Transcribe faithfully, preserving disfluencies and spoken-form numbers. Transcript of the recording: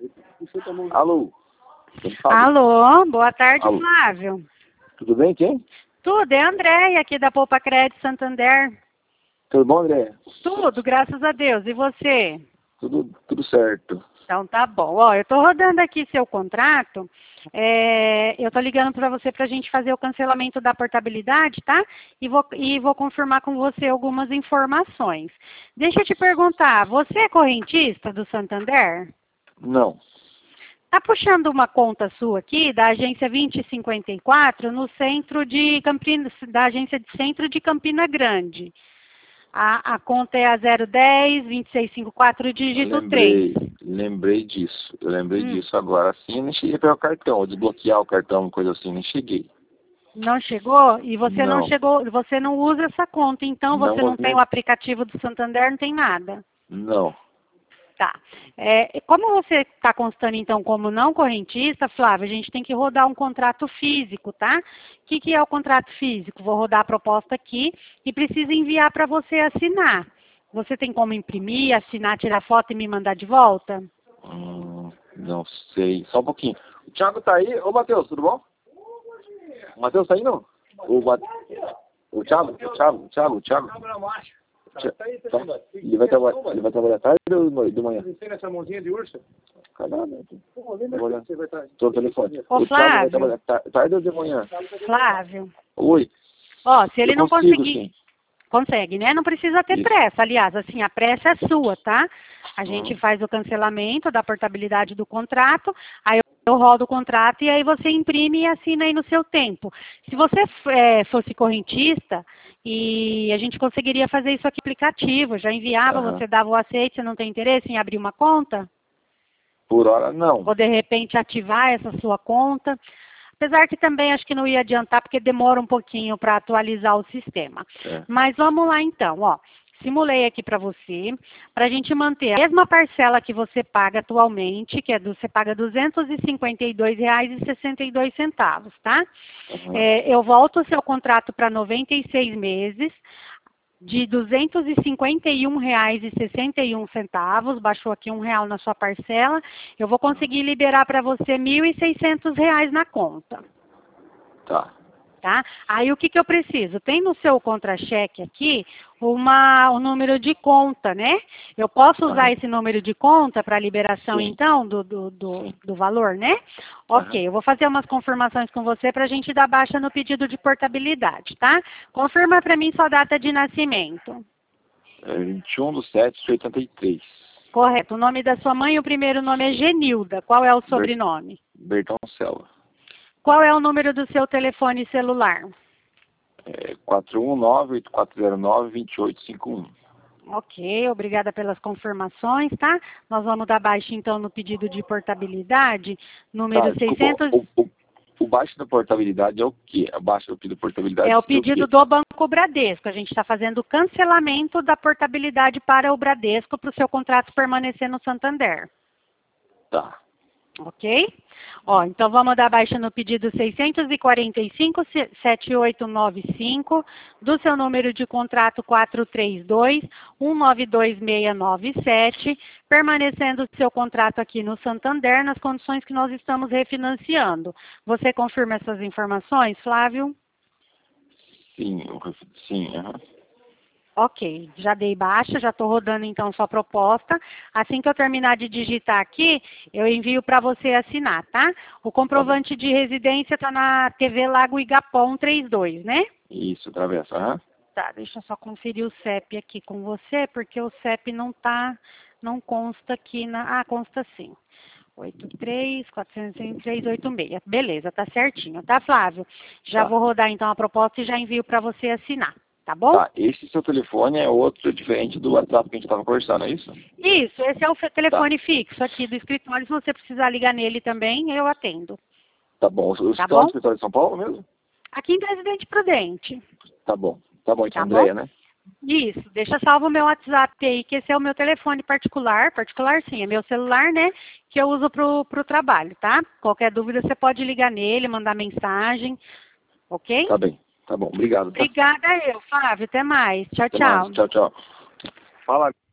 Alô? Alô, boa tarde, Alô. Flávio. Tudo bem, quem? Tudo, é a Andréia aqui da Poupa Crédito Santander. Tudo bom, André? Tudo, graças a Deus. E você? Tudo, tudo certo. Então tá bom. Ó, eu estou rodando aqui seu contrato. É, eu estou ligando para você para a gente fazer o cancelamento da portabilidade, tá? E vou, e vou confirmar com você algumas informações. Deixa eu te perguntar, você é correntista do Santander? Não. Está puxando uma conta sua aqui, da agência vinte e cinquenta e quatro, no centro de Campina, da agência de centro de Campina Grande. A, a conta é a zero dez, vinte e seis cinquenta e quatro, dígito três. Lembrei, lembrei disso. Eu lembrei Hum. disso agora. Assim, eu nem cheguei a pegar o cartão, ou desbloquear o cartão, coisa assim, nem cheguei. Não chegou? E você não. Não. chegou, você não usa essa conta, então você Não, não tem nem- o aplicativo do Santander, não tem nada. Não. Tá. É, como você está constando, então, como não correntista, Flávio, a gente tem que rodar um contrato físico, tá? O que, que é o contrato físico? Vou rodar a proposta aqui e preciso enviar para você assinar. Você tem como imprimir, assinar, tirar foto e me mandar de volta? Hum, não sei. Só um pouquinho. O Thiago tá aí. Ô, Matheus, tudo bom? O Matheus tá aí, não? O, Mate... o Thiago? O Thiago? O Thiago? O Thiago? Thi- tá. Ele vai trabalhar, ele vai trabalhar tarde ou no- de manhã? Você tem essa mãozinha de urso? Caramba. Pô, lembra Vou olhar. que você vai estar... Tô no telefone. Ô, O Thiago vai Flávio. trabalhar tar- tarde ou de manhã? Flávio. Oi. Ó, se ele Eu não consigo, conseguir... sim. Consegue, né? Não precisa ter Isso. pressa. Aliás, assim, a pressa é sua, tá? A gente Uhum. faz o cancelamento da portabilidade do contrato, aí eu eu rodo o contrato e aí você imprime e assina aí no seu tempo. Se você é, fosse correntista, e a gente conseguiria fazer isso aqui aplicativo, já enviava, Aham. você dava o aceite, você não tem interesse em abrir uma conta? Por hora, não. Ou de repente ativar essa sua conta? Apesar que também acho que não ia adiantar, porque demora um pouquinho para atualizar o sistema. É. Mas vamos lá então, ó. Simulei aqui para você, para a gente manter a mesma parcela que você paga atualmente, que é do, você paga duzentos e cinquenta e dois reais e sessenta e dois centavos, tá? Uhum. É, eu volto o seu contrato para noventa e seis meses, de duzentos e cinquenta e um reais e sessenta e um centavos, baixou aqui um real na sua parcela, eu vou conseguir liberar para você mil e seiscentos reais na conta. Tá. Tá? Aí o que, que eu preciso? Tem no seu contra-cheque aqui uma, um número de conta, né? Eu posso usar Aham. esse número de conta para liberação, Sim. então, do, do, do, Sim. do valor, né? Ok, Aham. eu vou fazer umas confirmações com você para a gente dar baixa no pedido de portabilidade, tá? Confirma para mim sua data de nascimento. É vinte e um de sete de oitenta e três. Correto. O nome da sua mãe, o primeiro nome é Genilda. Qual é o Ber- sobrenome? Bertoncello. Qual é o número do seu telefone celular? É quatro um nove, oito quatro zero nove, dois oito cinco um. Ok, obrigada pelas confirmações, tá? Nós vamos dar baixa, então, no pedido de portabilidade, número Tá, desculpa. seiscentos, O, o, o baixo da portabilidade é o quê? A baixa do pedido de portabilidade é o seria o pedido quê? do Banco Bradesco. A gente está fazendo o cancelamento da portabilidade para o Bradesco, para o seu contrato permanecer no Santander. Tá. Ok? Ó, então vamos dar baixa no pedido seiscentos e quarenta e cinco, sete oito nove cinco, do seu número de contrato quatro três dois, um nove dois seis nove sete, permanecendo o seu contrato aqui no Santander, nas condições que nós estamos refinanciando. Você confirma essas informações, Flávio? Sim, eu- sim, aham. Ok, já dei baixa, já estou rodando então sua proposta. Assim que eu terminar de digitar aqui, eu envio para você assinar, tá? O comprovante de residência está na T V Lago Igapó trinta e dois, né? Isso, atravessa, aham. Tá, deixa eu só conferir o C E P aqui com você, porque o C E P não tá, não consta aqui na... Ah, consta sim. oito três quatro zero três oito seis. Beleza, tá certinho, tá, Flávio? Já Tá. vou rodar então a proposta e já envio para você assinar, tá bom? Tá, esse seu telefone é outro diferente do WhatsApp que a gente estava conversando, é isso? Isso, esse é o fe- telefone fixo aqui do escritório. Se você precisar ligar nele também, eu atendo. Tá bom. O Tá estão bom? no escritório de São Paulo mesmo? Aqui em Presidente Prudente. Tá bom. Tá bom, então, Tá bom? Andréia, né? Isso, deixa salvo o meu WhatsApp aí, que esse é o meu telefone particular. Particular sim, é meu celular, né? Que eu uso pro, pro trabalho, tá? Qualquer dúvida você pode ligar nele, mandar mensagem, ok? Tá bem. Tá bom. Obrigado, tá? Obrigada eu, Flávio. Até mais. Tchau, Até mais. tchau. Tchau, tchau. Fala.